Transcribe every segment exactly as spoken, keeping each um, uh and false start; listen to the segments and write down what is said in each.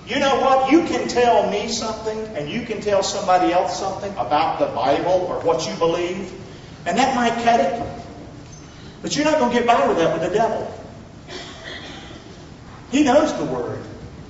You know what? You can tell me something and you can tell somebody else something about the Bible or what you believe, and that might cut it. But you're not going to get by with that with the devil. He knows the Word.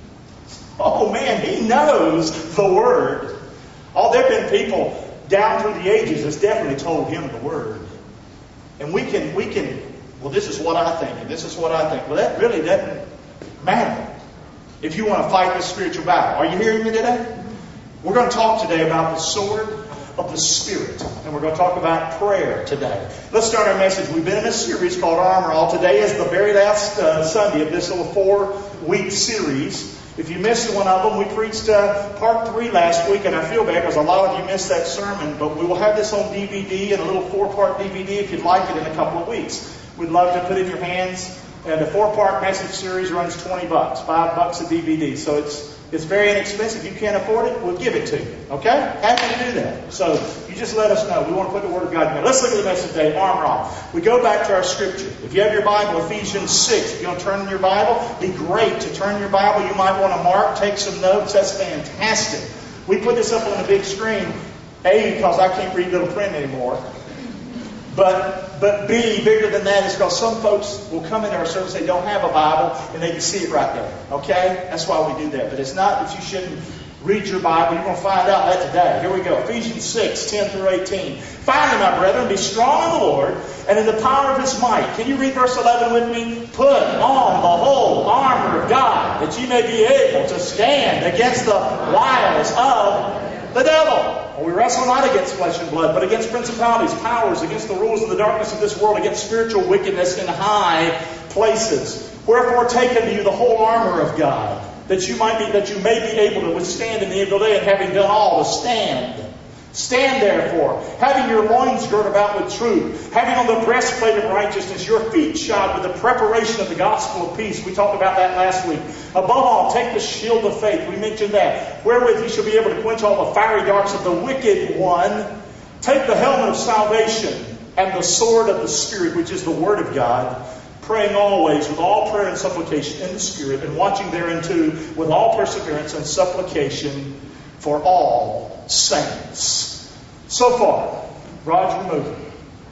Oh man, he knows the Word. Oh, there have been people down through the ages that's definitely told him the Word. And we can, we can, well, this is what I think, and this is what I think. Well, that really doesn't matter if you want to fight this spiritual battle. Are you hearing me today? We're going to talk today about the sword of the Spirit. And we're going to talk about prayer today. Let's start our message. We've been in a series called Armor All. Today is the very last uh, Sunday of this little four-week series. If you missed one of them, we preached uh, part three last week, and I feel bad because a lot of you missed that sermon, but we will have this on D V D and a little four-part D V D if you'd like it in a couple of weeks. We'd love to put it in your hands. And the four-part message series runs twenty bucks, five bucks a D V D. So it's it's very inexpensive. If you can't afford it, we'll give it to you. Okay? Happy to do that. So you just let us know. We want to put the Word of God in there. Let's look at the message today, Armor All. We go back to our Scripture. If you have your Bible, Ephesians six. If you want to turn in your Bible, it'd be great to turn your Bible. You might want to mark, take some notes. That's fantastic. We put this up on the big screen, A, because I can't read little print anymore. But but B, bigger than that, is because some folks will come into our service, they don't have a Bible, and they can see it right there. Okay? That's why we do that. But it's not that you shouldn't read your Bible. You're going to find out that today. Here we go. Ephesians six, ten through eighteen. Finally, my brethren, be strong in the Lord and in the power of His might. Can you read verse eleven with me? Put on the whole armor of God, that ye may be able to stand against the wiles of the devil. We wrestle not against flesh and blood, but against principalities, powers, against the rulers of the darkness of this world, against spiritual wickedness in high places. Wherefore take unto you the whole armor of God, that you might be, that you may be able to withstand in the evil day, and having done all, to stand. Stand therefore, having your loins girt about with truth, having on the breastplate of righteousness, your feet shod with the preparation of the gospel of peace. We talked about that last week. Above all, take the shield of faith. We mentioned that. Wherewith you shall be able to quench all the fiery darts of the wicked one. Take the helmet of salvation and the sword of the Spirit, which is the Word of God, praying always with all prayer and supplication in the Spirit, and watching thereunto with all perseverance and supplication for all saints. So far, Roger, remove it.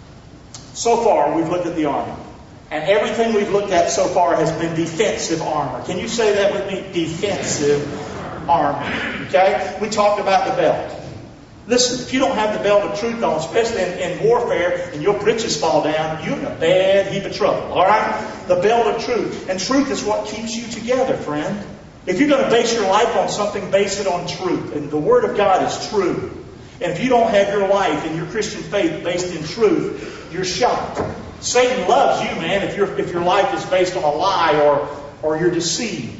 So far, we've looked at the armor. And everything we've looked at so far has been defensive armor. Can you say that with me? Defensive armor. Okay? We talked about the belt. Listen, if you don't have the belt of truth on, especially in, in warfare, and your britches fall down, you're in a bad heap of trouble. All right? The belt of truth. And truth is what keeps you together, friend. If you're going to base your life on something, base it on truth. And the Word of God is true. And if you don't have your life and your Christian faith based in truth, you're shot. Satan loves you, man, if your if your life is based on a lie or, or you're deceived.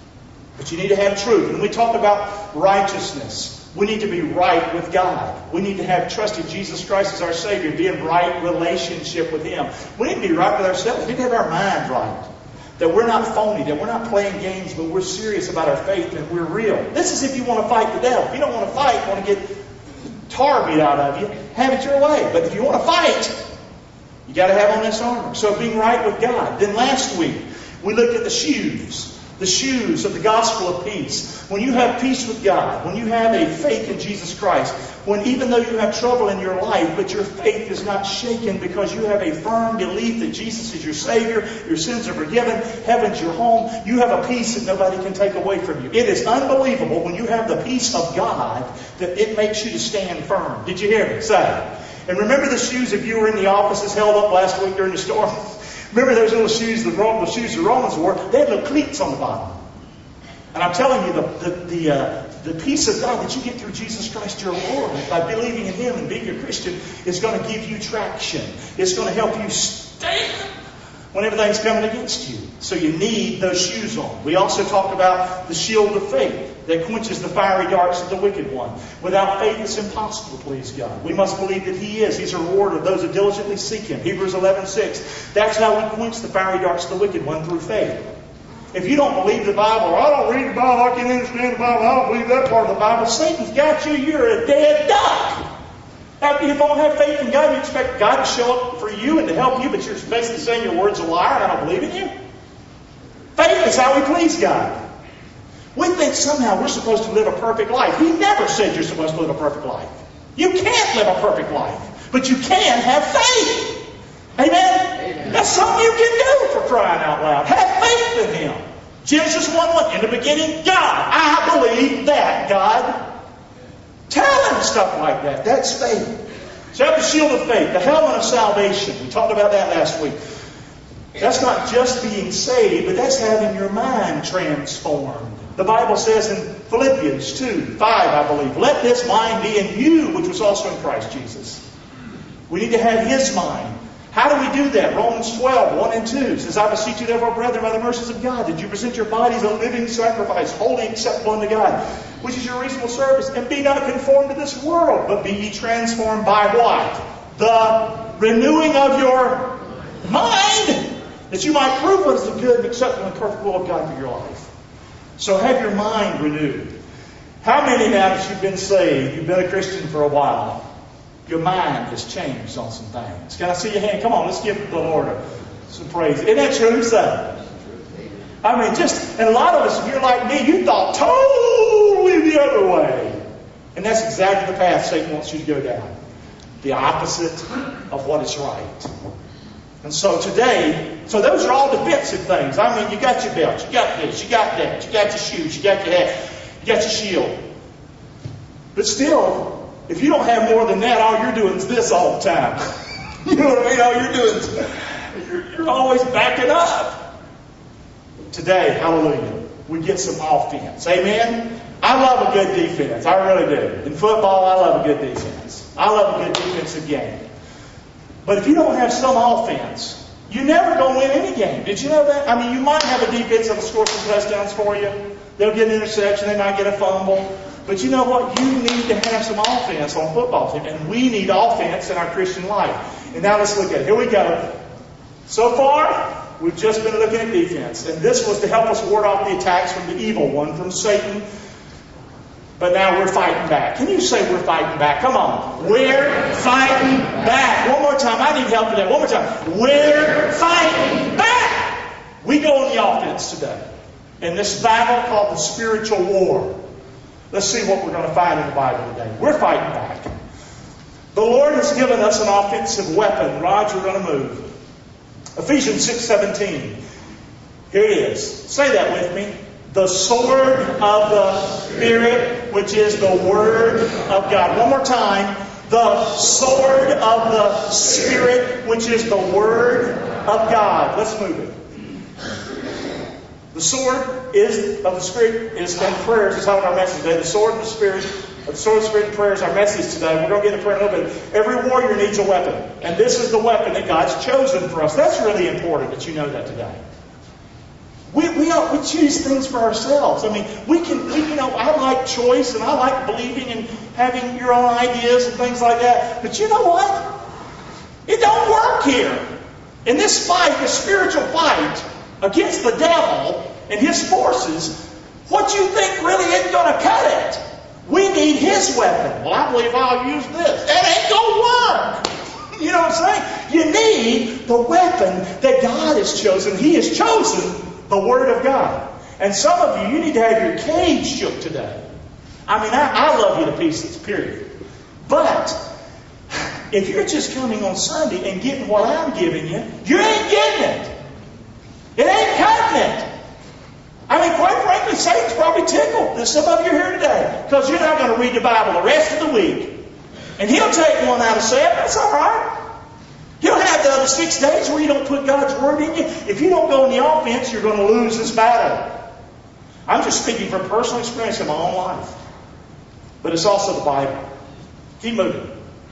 But you need to have truth. And we talked about righteousness. We need to be right with God. We need to have trust in Jesus Christ as our Savior, be in right relationship with Him. We need to be right with ourselves. We need to have our mind right. That we're not phony, that we're not playing games, but we're serious about our faith and we're real. This is if you want to fight the devil. If you don't want to fight, want to get tar beat out of you, have it your way. But if you want to fight, you got to have on this armor. So being right with God. Then last week, we looked at the shoes. The shoes of the gospel of peace. When you have peace with God, when you have a faith in Jesus Christ, when even though you have trouble in your life, but your faith is not shaken because you have a firm belief that Jesus is your Savior, your sins are forgiven, heaven's your home, you have a peace that nobody can take away from you. It is unbelievable when you have the peace of God that it makes you to stand firm. Did you hear me? Say. And remember the shoes if you were in the offices held up last week during the storm? Remember those little shoes, the, the shoes the Romans wore? They had little cleats on the bottom. And I'm telling you, the the the, uh, the peace of God that you get through Jesus Christ your Lord, by believing in Him and being a Christian, is going to give you traction. It's going to help you stand when everything's coming against you. So you need those shoes on. We also talked about the shield of faith that quenches the fiery darts of the wicked one. Without faith, it's impossible to please God. We must believe that He is. He's a rewarder of those who diligently seek Him. Hebrews eleven six. That's how we quench the fiery darts of the wicked one, through faith. If you don't believe the Bible, or I don't read the Bible, I can't understand the Bible, I don't believe that part of the Bible, Satan's got you, you're a dead duck. Now, if you don't have faith in God, you expect God to show up for you and to help you, but you're basically saying your word's a liar and I don't believe in you. Faith is how we please God. We think somehow we're supposed to live a perfect life. He never said you're supposed to live a perfect life. You can't live a perfect life, but you can have faith. Amen? Amen. That's something you can do for crying out loud. Have faith in Him. Genesis one one, in the beginning, God. I believe that, God. Tell Him stuff like that. That's faith. So have the shield of faith, the helmet of salvation. We talked about that last week. That's not just being saved, but that's having your mind transformed. The Bible says in Philippians two five, I believe, let this mind be in you, which was also in Christ Jesus. We need to have His mind. How do we do that? Romans twelve, one and two says, I beseech you therefore, brethren, by the mercies of God, that you present your bodies a living sacrifice, holy acceptable unto God, which is your reasonable service, and be not conformed to this world, but be ye transformed by what? The renewing of your mind, that you might prove what is the good and acceptable and perfect will of God for your life. So have your mind renewed. How many now that you've been saved, you've been a Christian for a while, your mind has changed on some things? Can I see your hand? Come on, let's give the Lord some praise. Isn't that true, son? I mean, just, and a lot of us, if you're like me, you thought totally the other way. And that's exactly the path Satan wants you to go down. The opposite of what is right. And so today, so those are all defensive things. I mean, you got your belt, you got this, you got that, you got your shoes, you got your hat, you got your shield. But still, if you don't have more than that, all you're doing is this all the time. You know what I mean? All you're doing is, you're, you're always backing up. Today, hallelujah, we get some offense. Amen? I love a good defense. I really do. In football, I love a good defense. I love a good defensive game. But if you don't have some offense, you're never going to win any game. Did you know that? I mean, you might have a defense that will score some touchdowns for you. They'll get an interception. They might get a fumble. But you know what? You need to have some offense on football team. And we need offense in our Christian life. And now let's look at it. Here we go. So far, we've just been looking at defense. And this was to help us ward off the attacks from the evil one, from Satan. But now we're fighting back. Can you say we're fighting back? Come on. We're fighting back. One more time. I need help with that. One more time. We're fighting back. We go on the offense today. In this battle called the spiritual war. Let's see what we're going to find in the Bible today. We're fighting back. The Lord has given us an offensive weapon. Roger, we're going to move. Ephesians six seventeen. Here it is. Say that with me. The sword of the Spirit, which is the Word of God. One more time. The sword of the Spirit, which is the Word of God. Let's move it. The sword is of the Spirit is and prayers is our message today. The sword of the Spirit, the sword of the Spirit and prayer is our message today. We're going to get into prayer in a little bit. Every warrior needs a weapon, and this is the weapon that God's chosen for us. That's really important that you know that today. We we, are, we choose things for ourselves. I mean, we can, we, you know, I like choice and I like believing and having your own ideas and things like that. But you know what? It don't work here. In this fight, the spiritual fight against the devil and his forces, what you think really isn't going to cut it. We need his weapon. Well, I believe I'll use this. That ain't going to work. You know what I'm saying? You need the weapon that God has chosen. He has chosen the Word of God. And some of you, you need to have your cage shook today. I mean, I, I love you to pieces, period. But if you're just coming on Sunday and getting what I'm giving you, you ain't getting it. It ain't cutting it. I mean, quite frankly, Satan's probably tickled that some of you are here today because you're not going to read the Bible the rest of the week. And he'll take one out of seven. That's all right. He'll have the other six days where you don't put God's Word in you. If you don't go in the offense, you're going to lose this battle. I'm just speaking from personal experience in my own life. But it's also the Bible. Keep moving.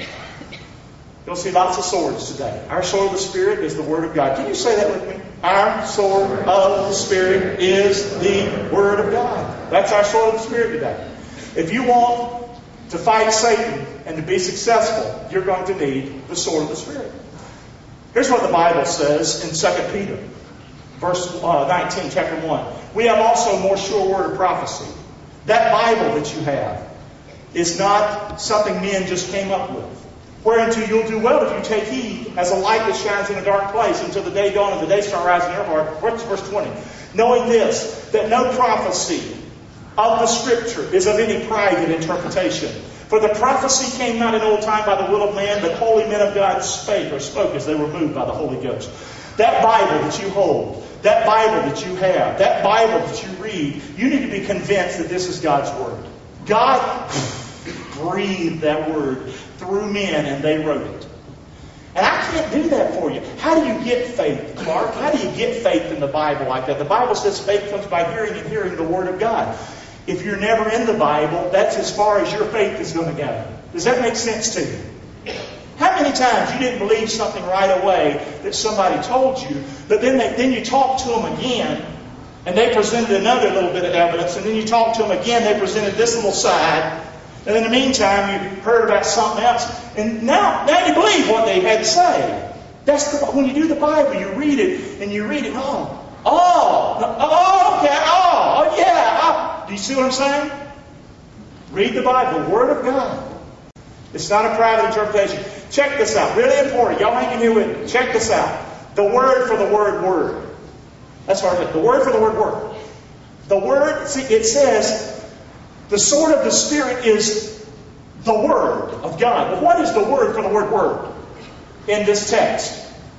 You'll see lots of swords today. Our sword of the Spirit is the Word of God. Can you say that with me? Our sword of the Spirit is the Word of God. That's our sword of the Spirit today. If you want to fight Satan and to be successful, you're going to need the sword of the Spirit. Here's what the Bible says in Second Peter, verse uh, nineteen, chapter one. We have also a more sure word of prophecy. That Bible that you have is not something men just came up with. Whereunto you'll do well if you take heed, as a light that shines in a dark place until the day dawn and the day star rise in your heart. What's verse twenty? Knowing this, that no prophecy of the Scripture is of any private interpretation. For the prophecy came not in old time by the will of man, but holy men of God spake or spoke as they were moved by the Holy Ghost. That Bible that you hold, that Bible that you have, that Bible that you read, you need to be convinced that this is God's Word. God breathed that Word through men and they wrote it. And I can't do that for you. How do you get faith, Clark? How do you get faith in the Bible like that? The Bible says faith comes by hearing and hearing the Word of God. If you're never in the Bible, that's as far as your faith is going to go. Does that make sense to you? How many times you didn't believe something right away that somebody told you, but then they, then you talked to them again, and they presented another little bit of evidence, and then you talked to them again, they presented this little side, and in the meantime you heard about something else, and now, now you believe what they had to say. That's the, when you do the Bible, you read it, and you read it, oh, oh, oh, okay, oh, oh yeah, oh. Do you see what I'm saying? Read the Bible, the Word of God. It's not a private interpretation. Check this out. Really important. Y'all hang in here with me. Check this out. The word for the word word. That's what I said. The word for the word word. The word, see, it says, the sword of the Spirit is the Word of God. But what is the word for the word word in this text?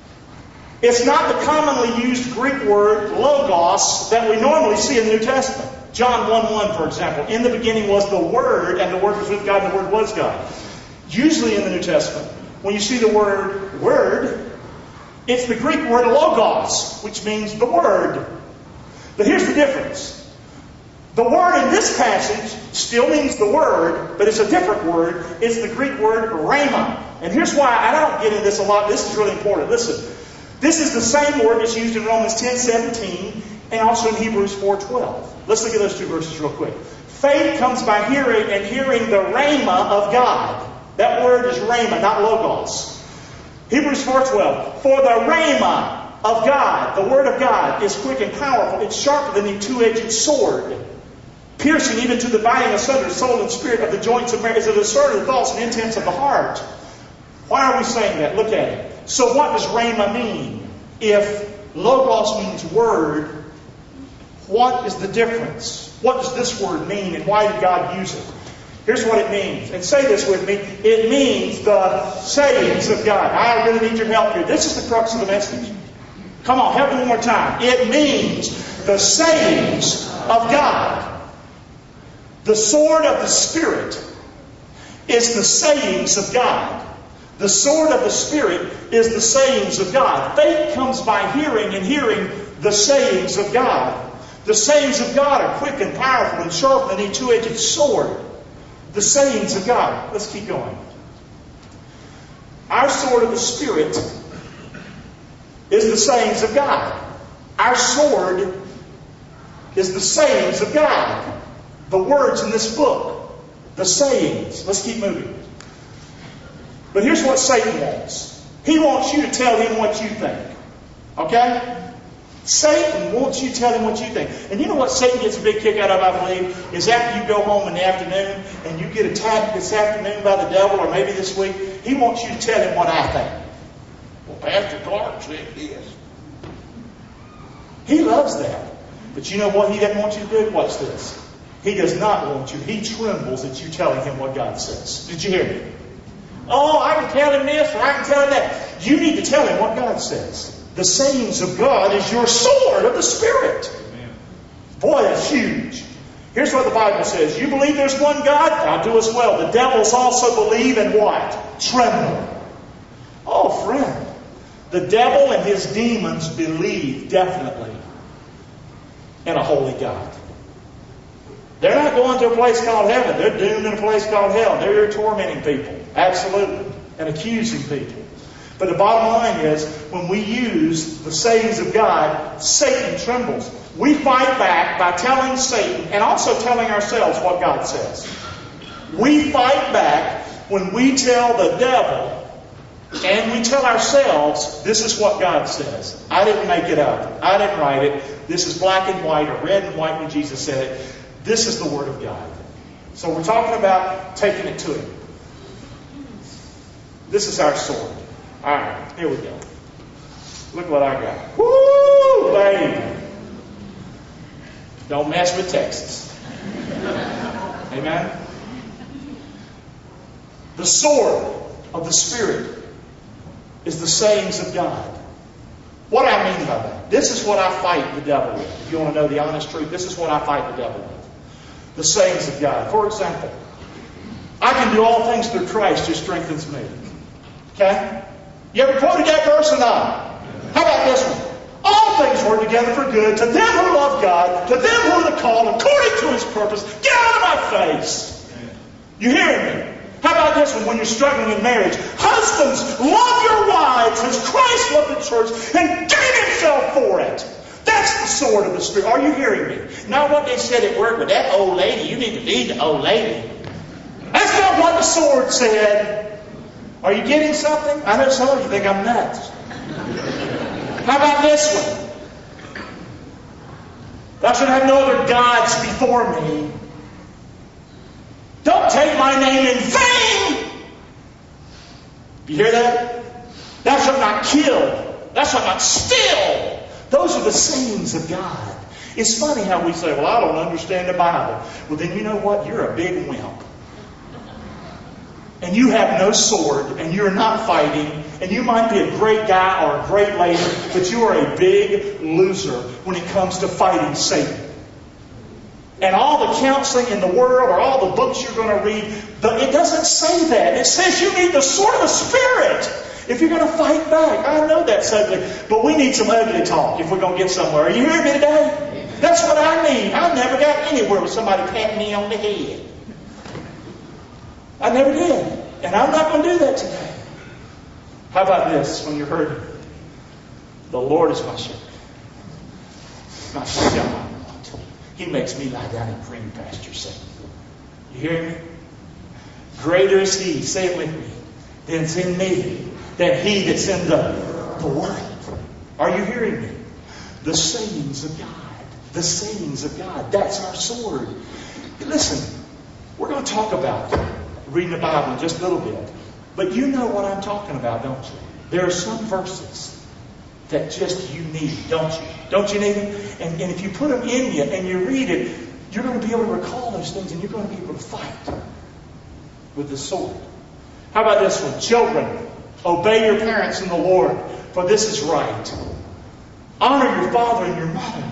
It's not the commonly used Greek word logos that we normally see in the New Testament. John one one, for example. In the beginning was the Word, and the Word was with God, and the Word was God. Usually in the New Testament, when you see the word word, it's the Greek word logos, which means the Word. But here's the difference. The word in this passage still means the Word, but it's a different word. It's the Greek word rhema. And here's why I don't get into this a lot. This is really important. Listen. This is the same word that's used in Romans ten seventeen and also in Hebrews four twelve. Let's look at those two verses real quick. Faith comes by hearing, and hearing the rhema of God. That word is rhema, not logos. Hebrews four twelve. For the rhema of God, the Word of God, is quick and powerful. It's sharper than a two-edged sword, piercing even to the dividing asunder soul and spirit of the joints of marrow, is a discerner of the thoughts and intents of the heart. Why are we saying that? Look at it. So what does rhema mean? If logos means word, what is the difference? What does this word mean, and why did God use it? Here's what it means. And say this with me. It means the sayings of God. I really need your help here. This is the crux of the message. Come on, help me one more time. It means the sayings of God. The sword of the Spirit is the sayings of God. The sword of the Spirit is the sayings of God. Faith comes by hearing, and hearing the sayings of God. The sayings of God are quick and powerful and sharper than a two-edged sword. The sayings of God. Let's keep going. Our sword of the Spirit is the sayings of God. Our sword is the sayings of God. The words in this book. The sayings. Let's keep moving. But here's what Satan wants. He wants you to tell him what you think. Okay? Satan wants you to tell him what you think. And you know what Satan gets a big kick out of, I believe, is after you go home in the afternoon and you get attacked this afternoon by the devil, or maybe this week, he wants you to tell him what I think. Well, Pastor Clark said this. He loves that. But you know what he doesn't want you to do? Watch this. He does not want you. He trembles at you telling him what God says. Did you hear me? Oh, I can tell him this or I can tell him that. You need to tell him what God says. The sayings of God is your sword of the Spirit. Amen. Boy, that's huge. Here's what the Bible says. You believe there's one God? Now do as well. The devils also believe and what? Tremble. Oh, friend. The devil and his demons believe definitely in a holy God. They're not going to a place called heaven. They're doomed in a place called hell. They're tormenting people. Absolutely. And accusing people. But the bottom line is, when we use the sayings of God, Satan trembles. We fight back by telling Satan and also telling ourselves what God says. We fight back when we tell the devil and we tell ourselves, this is what God says. I didn't make it up. I didn't write it. This is black and white or red and white when Jesus said it. This is the Word of God. So we're talking about taking it to Him. This is our sword. All right, here we go. Look what I got. Woo, baby. Don't mess with Texas. Amen? The sword of the Spirit is the sayings of God. What do I mean by that? This is what I fight the devil with. If you want to know the honest truth, this is what I fight the devil with. The sayings of God. For example, I can do all things through Christ who strengthens me. Okay? You ever quoted that verse or not? How about this one? All things work together for good to them who love God, to them who are the called according to His purpose. Get out of my face! You hearing me? How about this one when you're struggling in marriage? Husbands, love your wives as Christ loved the church and gave Himself for it. That's the sword of the Spirit. Are you hearing me? Not what they said at work, but that old lady, you need to lead the old lady. That's not what the sword said. Are you getting something? I know some of you think I'm nuts. How about this one? Thou shalt have no other gods before me. Don't take my name in vain. You hear that? Thou shalt not kill. Thou shalt not steal. Those are the sayings of God. It's funny how we say, well, I don't understand the Bible. Well, then you know what? You're a big wimp. And you have no sword, and you're not fighting, and you might be a great guy or a great lady, but you are a big loser when it comes to fighting Satan. And all the counseling in the world or all the books you're going to read, it doesn't say that. It says you need the sword of the Spirit if you're going to fight back. I know that's ugly, but we need some ugly talk if we're going to get somewhere. Are you hearing me today? That's what I need. I never got anywhere with somebody patting me on the head. I never did. And I'm not going to do that today. How about this when you're hurting? The Lord is my shepherd. My shepherd shall not want. He makes me lie down in green pastures. You hear me? Greater is He, say it with me, that's in me, than he that's in the, the world. Are you hearing me? The sayings of God. The sayings of God. That's our sword. Listen, we're going to talk about reading the Bible in just a little bit. But you know what I'm talking about, don't you? There are some verses that just you need, don't you? Don't you need them? And, and if you put them in you and you read it, you're going to be able to recall those things and you're going to be able to fight with the sword. How about this one? Children, obey your parents in the Lord, for this is right. Honor your father and your mother,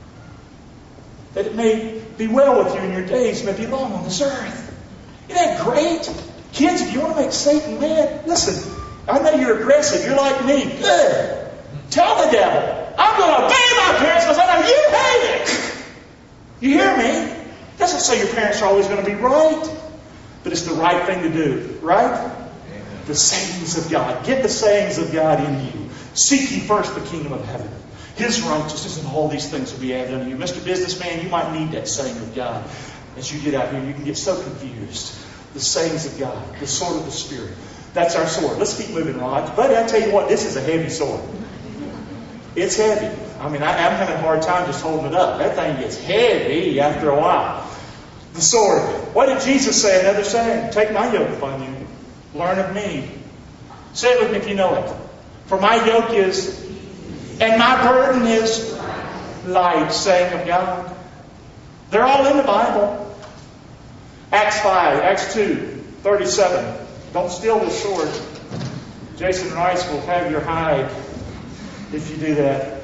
that it may be well with you and your days may be long on this earth. Isn't that great? Kids, if you want to make Satan mad, listen, I know you're aggressive. You're like me. Good. Tell the devil, I'm going to obey my parents because I know you hate it. You hear me? Doesn't say your parents are always going to be right, but it's the right thing to do, right? Amen. The sayings of God. Get the sayings of God in you. Seek ye first the kingdom of heaven, His righteousness, and all these things will be added unto you. Mister Businessman, you might need that saying of God. As you get out here, you can get so confused. The sayings of God, the sword of the Spirit. That's our sword. Let's keep moving, Rod. Buddy, I tell you what, this is a heavy sword. It's heavy. I mean, I, I'm having a hard time just holding it up. That thing gets heavy after a while. The sword. What did Jesus say? Another saying. Take my yoke upon you. Learn of me. Say it with me if you know it. For my yoke is, and my burden is light, saying of God. They're all in the Bible. Acts five, Acts two, thirty-seven. Don't steal this sword. Jason Rice will have your hide if you do that.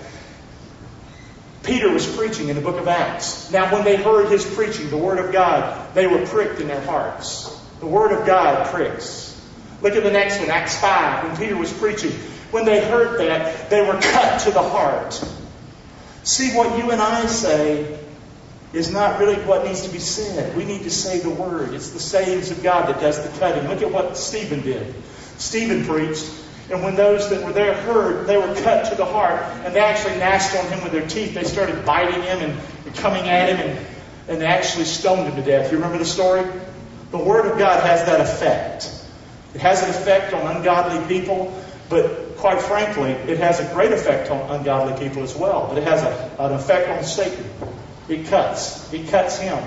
Peter was preaching in the book of Acts. Now when they heard his preaching, the Word of God, they were pricked in their hearts. The Word of God pricks. Look at the next one, Acts five, when Peter was preaching. When they heard that, they were cut to the heart. See, what you and I say is not really what needs to be said. We need to say the Word. It's the sayings of God that does the cutting. Look at what Stephen did. Stephen preached, and when those that were there heard, they were cut to the heart, and they actually gnashed on him with their teeth. They started biting him and, and coming at him, and, and they actually stoned him to death. You remember the story? The Word of God has that effect. It has an effect on ungodly people, but quite frankly, it has a great effect on ungodly people as well. But it has a, an effect on Satan. It cuts. It cuts him.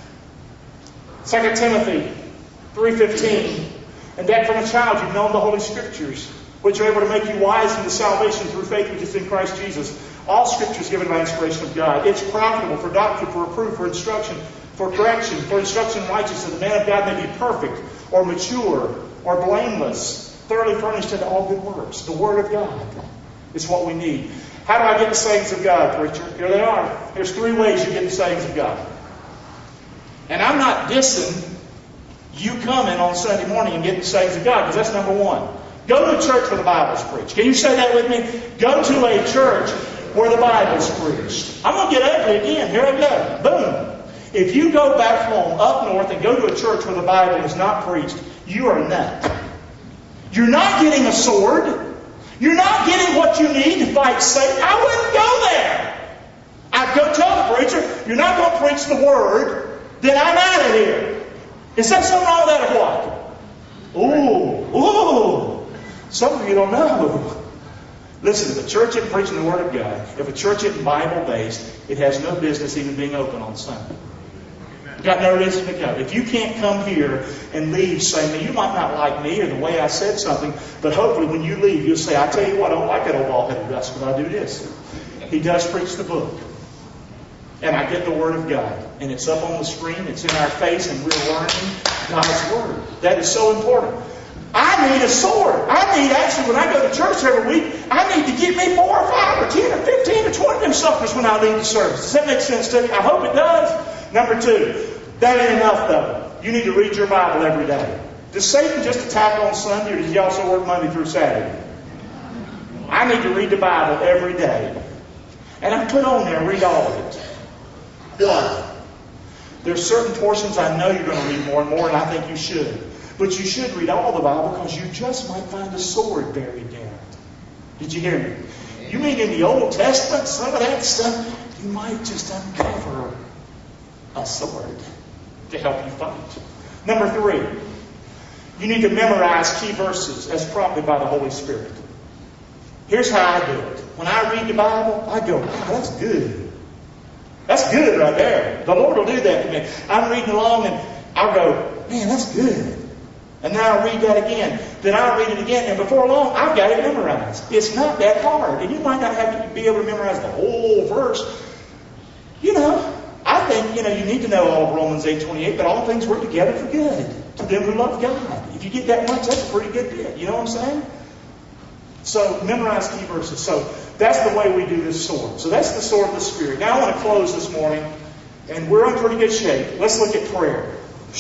Second Timothy three fifteen. And that from a child you've known the Holy Scriptures, which are able to make you wise unto salvation through faith which is in Christ Jesus. All Scripture is given by inspiration of God. It's profitable for doctrine, for reproof, for instruction, for correction, for instruction in righteousness, that the man of God may be perfect, or mature, or blameless, thoroughly furnished unto all good works. The Word of God is what we need. How do I get the sayings of God, preacher? Here they are. There's three ways you get the sayings of God. And I'm not dissing you coming on Sunday morning and getting the sayings of God, because that's number one. Go to a church where the Bible's preached. Can you say that with me? Go to a church where the Bible's preached. I'm going to get ugly again. Here I go. Boom. If you go back home up north and go to a church where the Bible is not preached, you are a nut. You're not getting a sword. You're not getting what you need to fight Satan. I wouldn't go there. I'd go tell the preacher, you're not going to preach the Word, then I'm out of here. Is there something wrong with that or what? Ooh, ooh. Some of you don't know. Listen, if a church isn't preaching the Word of God, if a church isn't Bible-based, it has no business even being open on Sunday. You've got no reason to go. If you can't come here and leave saying, you might not like me or the way I said something, but hopefully when you leave, you'll say, I tell you what, I don't like that old bald-headed rascal, but I do this. He does preach the book. And I get the Word of God. And it's up on the screen, it's in our face, and we're learning God's Word. That is so important. I need a sword. I need, actually, when I go to church every week, I need to get me four or five or ten or fifteen or twenty of them suckers when I leave the service. Does that make sense to you? I hope it does. Number two, that ain't enough though. You need to read your Bible every day. Does Satan just attack on Sunday, or does he also work Monday through Saturday? I need to read the Bible every day. And I put on there, read all of it. Why? There's certain portions I know you're going to read more and more, and I think you should. But you should read all the Bible, because you just might find a sword buried there. Did you hear me? You mean in the Old Testament, some of that stuff, you might just uncover a sword to help you fight. Number three, you need to memorize key verses as prompted by the Holy Spirit. Here's how I do it. When I read the Bible, I go, wow, that's good. That's good right there. The Lord will do that to me. I'm reading along and I'll go, man, that's good. And then I'll read that again. Then I'll read it again. And before long, I've got it memorized. It's not that hard. And you might not have to be able to memorize the whole verse. You know, I think, you know, you need to know all of Romans eight twenty-eight, but all things work together for good to them who love God. If you get that much, that's a pretty good bit. You know what I'm saying? So memorize key verses. So that's the way we do this sword. So that's the sword of the Spirit. Now I want to close this morning, and we're in pretty good shape. Let's look at prayer.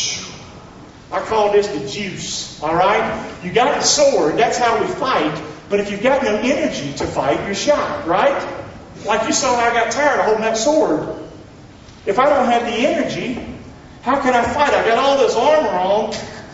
I call this the juice. All right? You got the sword. That's how we fight. But if you've got no energy to fight, you're shot. Right? Like you saw, I got tired of holding that sword. If I don't have the energy, how can I fight? I got all this armor on.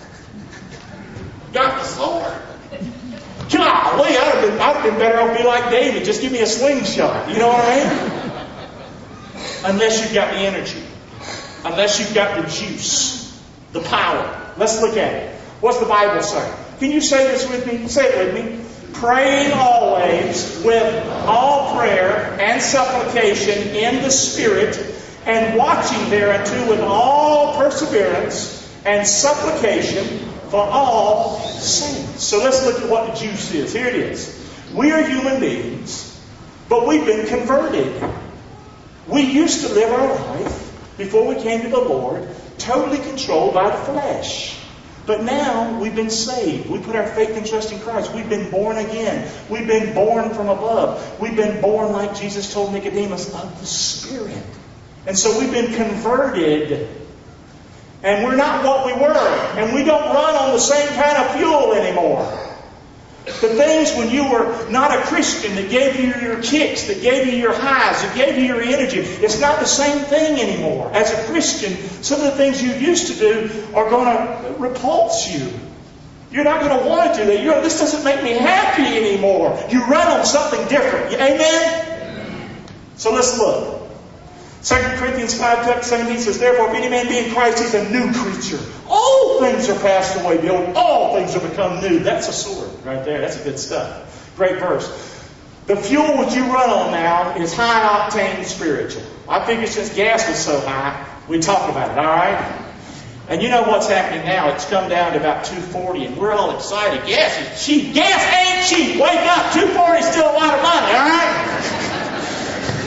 Got the sword. Golly, I'd have been, I'd have been better off being like David. Just give me a slingshot. You know what I mean? Unless you've got the energy. Unless you've got the juice. The power. Let's look at it. What's the Bible say? Can you say this with me? Say it with me. Praying always with all prayer and supplication in the Spirit, and watching thereunto with all perseverance and supplication for all saints. So let's look at what the juice is. Here it is. We are human beings, but we've been converted. We used to live our life, before we came to the Lord, totally controlled by the flesh. But now we've been saved. We put our faith and trust in Christ. We've been born again. We've been born from above. We've been born, like Jesus told Nicodemus, of the Spirit. And so we've been converted. And we're not what we were. And we don't run on the same kind of fuel anymore. The things when you were not a Christian that gave you your kicks, that gave you your highs, that gave you your energy, it's not the same thing anymore. As a Christian, some of the things you used to do are going to repulse you. You're not going to want to do that. You're, this doesn't make me happy anymore. You run on something different. Amen? So let's look. Second Corinthians five seventeen says, therefore, if any man be in Christ, he's a new creature. All things are passed away. Behold, all things have become new. That's a sword right there. That's good stuff. Great verse. The fuel that you run on now is high octane spiritual. I figure since gas was so high, we talk about it, all right? And you know what's happening now? It's come down to about two forty, and we're all excited. Gas is cheap. Gas ain't cheap. Wake up. two forty is still a lot of money, all right?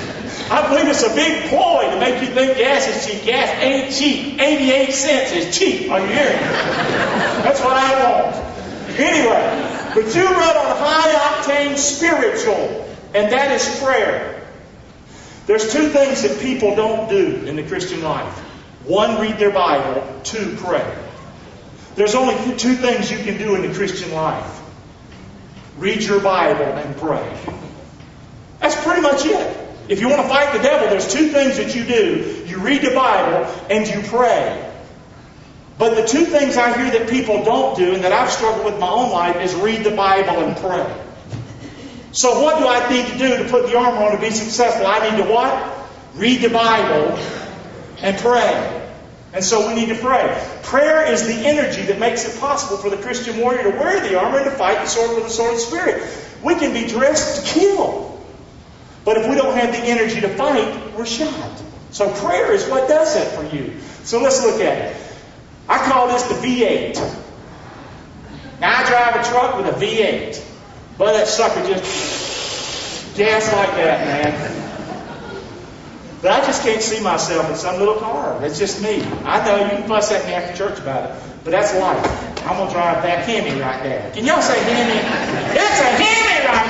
I believe it's a big ploy to make you think gas is cheap. Gas ain't cheap. eighty-eight cents is cheap. Are you hearing me? That's what I want. Anyway, but you run on high-octane spiritual, and that is prayer. There's two things that people don't do in the Christian life. One, read their Bible. Two, pray. There's only two things you can do in the Christian life. Read your Bible and pray. That's pretty much it. If you want to fight the devil, there's two things that you do. You read the Bible and you pray. But the two things I hear that people don't do and that I've struggled with in my own life is read the Bible and pray. So what do I need to do to put the armor on to be successful? I need to what? Read the Bible and pray. And so we need to pray. Prayer is the energy that makes it possible for the Christian warrior to wear the armor and to fight the sword with the sword of the Spirit. We can be dressed to kill. But if we don't have the energy to fight, we're shot. So prayer is what does that for you. So let's look at it. I call this the V eight. Now I drive a truck with a V eight. But that sucker just gas like that, man. But I just can't see myself in some little car. That's just me. I know you can fuss at me after church about it, but that's life. I'm going to drive that Hemi right there. Can y'all say Hemi? It's a Hemi right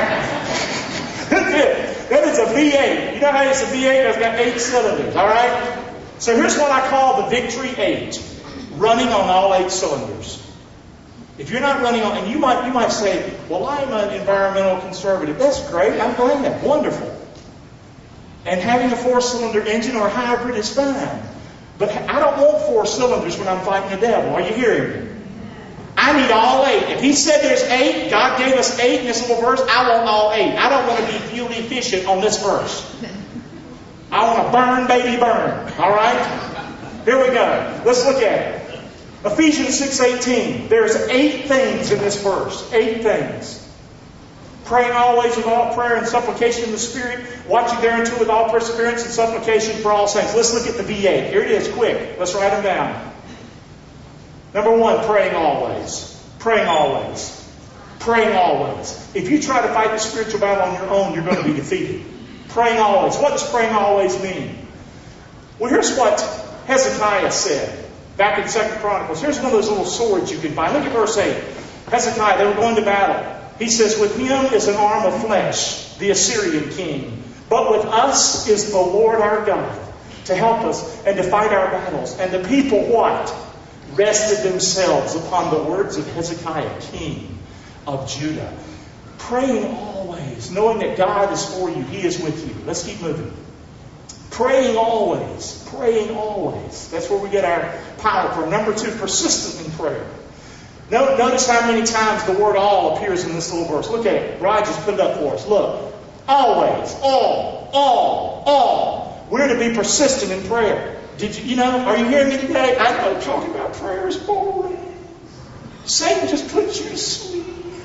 there. That's it. That is a V eight. You know how it's a V eight? It's got eight cylinders, all right? So here's what I call the Victory eight. Running on all eight cylinders. If you're not running on, and you might, you might say, well, I'm an environmental conservative. That's great. I'm glad. Wonderful. And having a four-cylinder engine or a hybrid is fine. But I don't want four cylinders when I'm fighting the devil. Are you hearing me? I need all eight. If He said there's eight, God gave us eight in this little verse, I want all eight. I don't want to be fuel efficient on this verse. I want to burn, baby, burn. All right? Here we go. Let's look at it. Ephesians six eighteen. There's eight things in this verse. Eight things. Praying always with all prayer and supplication in the Spirit, watching thereunto with all perseverance and supplication for all saints. Let's look at the V eight. Here it is, quick. Let's write them down. Number one, praying always. Praying always. Praying always. If you try to fight the spiritual battle on your own, you're going to be defeated. Praying always. What does praying always mean? Well, here's what Hezekiah said back in Second Chronicles. Here's one of those little swords you can find. Look at verse eight. Hezekiah, they were going to battle. He says, with him is an arm of flesh, the Assyrian king. But with us is the Lord our God to help us and to fight our battles. And the people what? Rested themselves upon the words of Hezekiah, king of Judah. Praying always, knowing that God is for you. He is with you. Let's keep moving. Praying always. Praying always. That's where we get our power from. Number two, persistent in prayer. Notice how many times the word all appears in this little verse. Look at it. Rod just put it up for us. Look. Always. All. All. All. We're to be persistent in prayer. Did you, you know, are you hearing me today? I know talking about prayer is boring. Satan just puts you to sleep.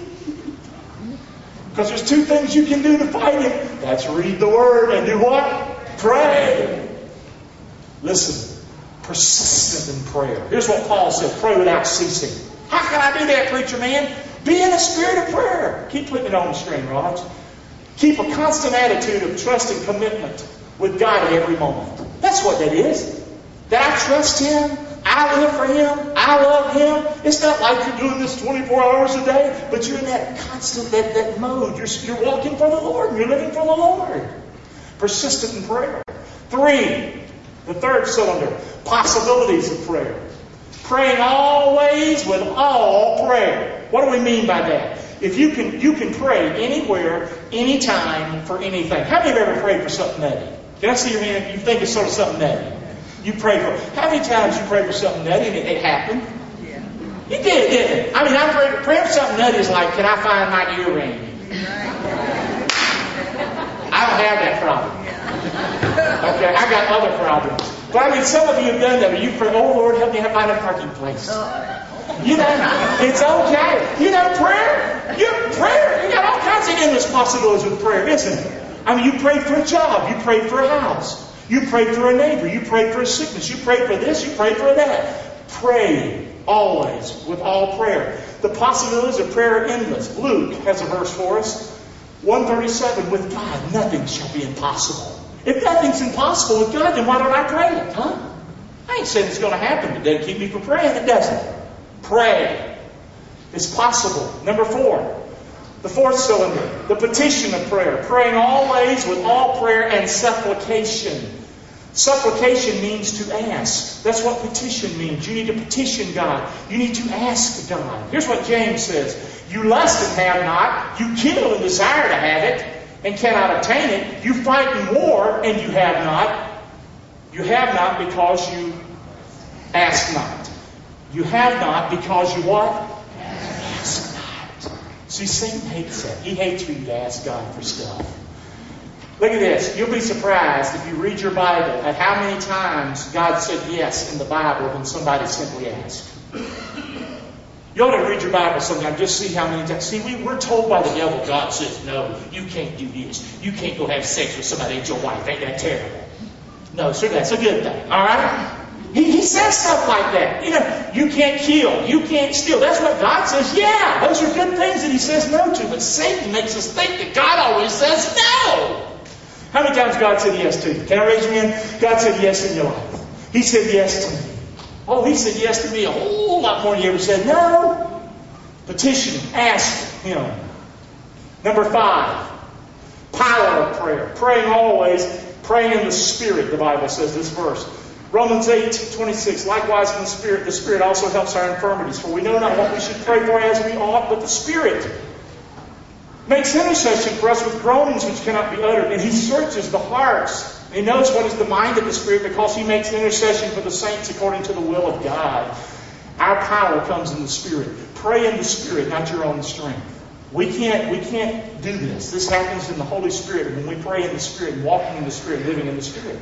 Because there's two things you can do to fight him. That's read the word and do what? Pray. Listen. Persistent in prayer. Here's what Paul said. Pray without ceasing. How can I do that, preacher man? Be in a spirit of prayer. Keep putting it on the screen, Raj. Keep a constant attitude of trust and commitment with God at every moment. That's what that is. That I trust Him. I live for Him. I love Him. It's not like you're doing this twenty-four hours a day, but you're in that constant, that, that mode. You're, you're walking for the Lord and you're living for the Lord. Persistent in prayer. Three, the third cylinder, possibilities of prayer. Praying always with all prayer. What do we mean by that? If you can you can pray anywhere, anytime, for anything. How many of you ever prayed for something nutty? Can I see your hand? You think it's sort of something nutty. You pray for how many times you prayed for something nutty and it, it happened? Yeah. You did, didn't it? I mean, I prayed praying for something nutty is like, can I find my earring? I don't have that problem. Okay, I got other problems. But I mean, some of you have done that. You pray, oh Lord, help me find a parking place. You know, it's okay. You know, prayer, you prayer, you got all kinds of endless possibilities with prayer, isn't it? I mean, you prayed for a job, you prayed for a house, you prayed for a neighbor, you prayed for a sickness, you prayed for this, you prayed for that. Pray always with all prayer. The possibilities of prayer are endless. Luke has a verse for us. one thirty-seven, with God nothing shall be impossible. If nothing's impossible with God, then why don't I pray it, huh? I ain't saying it's going to happen. It doesn't keep me from praying. It doesn't. Pray. It's possible. Number four. The fourth cylinder. The petition of prayer. Praying always with all prayer and supplication. Supplication means to ask. That's what petition means. You need to petition God. You need to ask God. Here's what James says. You lust and have not. You kill and desire to have it and cannot obtain it. You fight in war and you have not. You have not because you ask not. You have not because you what? Ask not. See, Satan hates that. He hates for you to ask God for stuff. Look at this. You'll be surprised if you read your Bible at how many times God said yes in the Bible when somebody simply asked. You ought to read your Bible sometime. Just see how many times. See, we, we're told by the devil, God says, no, you can't do this. You can't go have sex with somebody that's your wife. Ain't that terrible? No, sir, that's a good thing. All right? He, he says stuff like that. You know, you can't kill. You can't steal. That's what God says. Yeah, those are good things that He says no to. But Satan makes us think that God always says no. How many times God said yes to you? Can I raise your hand? God said yes in your life. He said yes to me. Oh, He said yes to me a whole lot more than He ever said no. Petition, ask Him. Number five, power of prayer. Praying always, praying in the Spirit, the Bible says this verse. Romans eight twenty-six. Likewise in the Spirit, the Spirit also helps our infirmities. For we know not what we should pray for as we ought, but the Spirit makes intercession for us with groanings which cannot be uttered. And He searches the hearts. And He knows what is the mind of the Spirit because He makes intercession for the saints according to the will of God. Our power comes in the Spirit. Pray in the Spirit, not your own strength. We can't, we can't do this. This happens in the Holy Spirit when we pray in the Spirit, walking in the Spirit, living in the Spirit.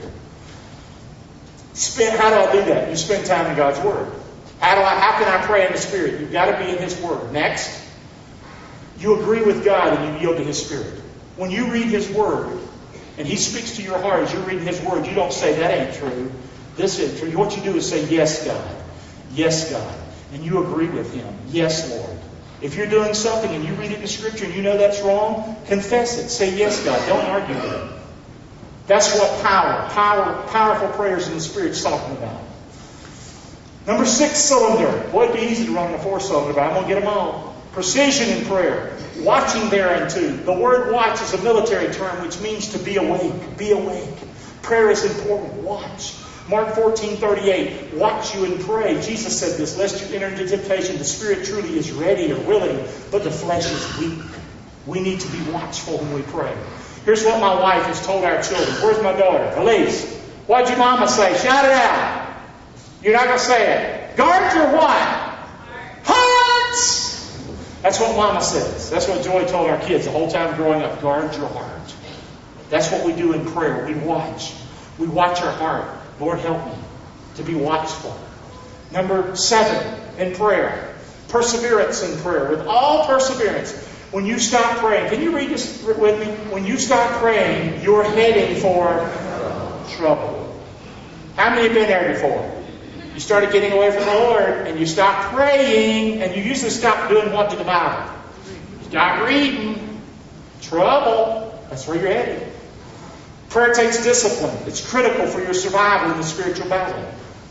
Spend, how do I do that? You spend time in God's Word. How do I? How can I pray in the Spirit? You've got to be in His Word. Next. You agree with God and you yield to His Spirit. When you read His Word and He speaks to your heart as you're reading His Word, you don't say, that ain't true. This ain't true. What you do is say, yes, God. Yes, God. And you agree with Him. Yes, Lord. If you're doing something and you read it in Scripture and you know that's wrong, confess it. Say, yes, God. Don't argue with it. That's what power, power, powerful prayers in the Spirit is talking about. Number six cylinder. Boy, it'd be easy to run a four cylinder, but I'm going to get them all. Precision in prayer. Watching thereunto. The word watch is a military term which means to be awake. Be awake. Prayer is important. Watch. Mark fourteen thirty-eight. Watch you and pray. Jesus said this. Lest you enter into temptation. The spirit truly is ready or willing, but the flesh is weak. We need to be watchful when we pray. Here's what my wife has told our children. Where's my daughter? Elise. What'd your mama say? Shout it out. You're not going to say it. Guard your what? Hearts. That's what Mama says. That's what Joy told our kids the whole time growing up. Guard your heart. That's what we do in prayer. We watch. We watch our heart. Lord, help me to be watchful. Number seven in prayer. Perseverance in prayer. With all perseverance. When you stop praying, can you read this with me? When you stop praying, you're heading for trouble. How many have been there before? You started getting away from the Lord, and you stopped praying, and you usually stop doing what to the Bible? Stop reading. Trouble. That's where you're headed. Prayer takes discipline. It's critical for your survival in the spiritual battle.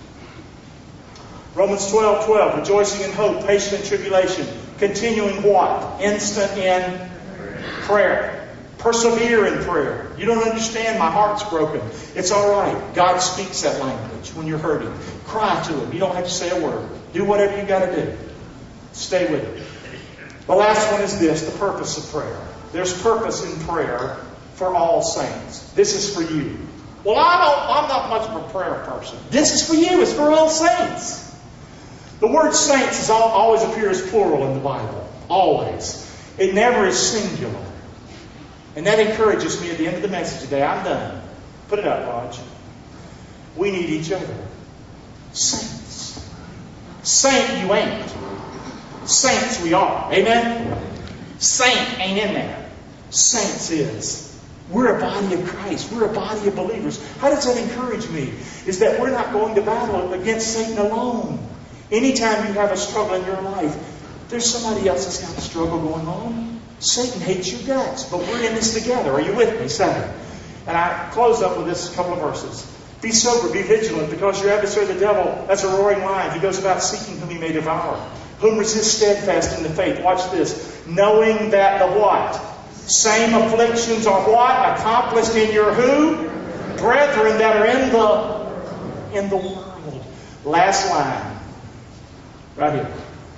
Romans twelve twelve. Rejoicing in hope, patient in tribulation, continuing what? Instant in prayer. Persevere in prayer. You don't understand, my heart's broken. It's all right. God speaks that language when you're hurting. Cry to Him. You don't have to say a word. Do whatever you got to do. Stay with it. The last one is this, the purpose of prayer. There's purpose in prayer for all saints. This is for you. Well, I don't, I'm not much of a prayer person. This is for you. It's for all saints. The word saints is all, always appears plural in the Bible. Always. It never is singular. And that encourages me at the end of the message today. I'm done. Put it up, Raj. We need each other. Saints. Saint you ain't. Saints we are. Amen? Saint ain't in there. Saints is. We're a body of Christ. We're a body of believers. How does that encourage me? Is that we're not going to battle against Satan alone. Anytime you have a struggle in your life, there's somebody else that's got a struggle going on. Satan hates your guts, but we're in this together. Are you with me? Seven. And I close up with this couple of verses. Be sober, be vigilant, because your adversary the devil, as a roaring lion, he goes about seeking whom he may devour. Whom resist steadfast in the faith. Watch this. Knowing that the what? Same afflictions are what? Accomplished in your who? Brethren that are in the in the world. Last line. Right here.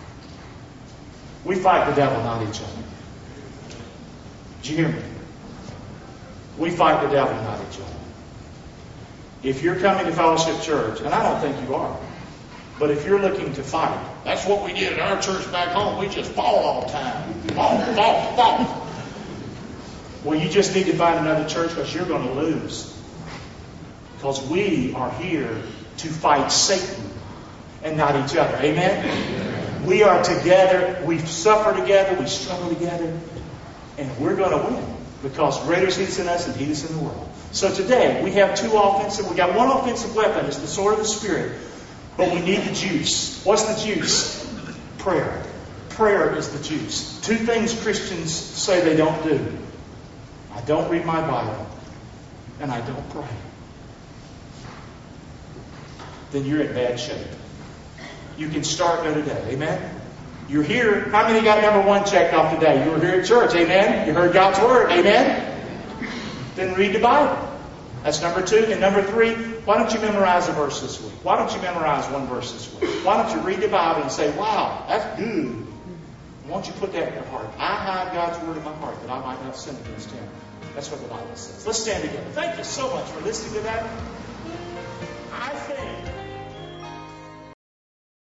We fight the devil, not each other. Did you hear me? We fight the devil, not each other. If you're coming to Fellowship Church, and I don't think you are, but if you're looking to fight, that's what we did at our church back home. We just fall all the time. Fall, fall, fall. Well, you just need to find another church because you're going to lose. Because we are here to fight Satan and not each other. Amen? We are together. We suffer together. We struggle together. And we're going to win. Because greater is He that's in us than He that's in the world. So today, we have two offensive. We got one offensive weapon. It's the sword of the Spirit. But we need the juice. What's the juice? Prayer. Prayer is the juice. Two things Christians say they don't do. I don't read my Bible. And I don't pray. Then you're in bad shape. You can start there today. Amen? You're here. How many got number one checked off today? You were here at church. Amen? You heard God's Word. Amen? Then read the Bible. That's number two. And number three, why don't you memorize a verse this week? Why don't you memorize one verse this week? Why don't you read the Bible and say, wow, that's good. Why don't you put that in your heart? I hide God's Word in my heart that I might not sin against Him. That's what the Bible says. Let's stand together. Thank you so much for listening to that.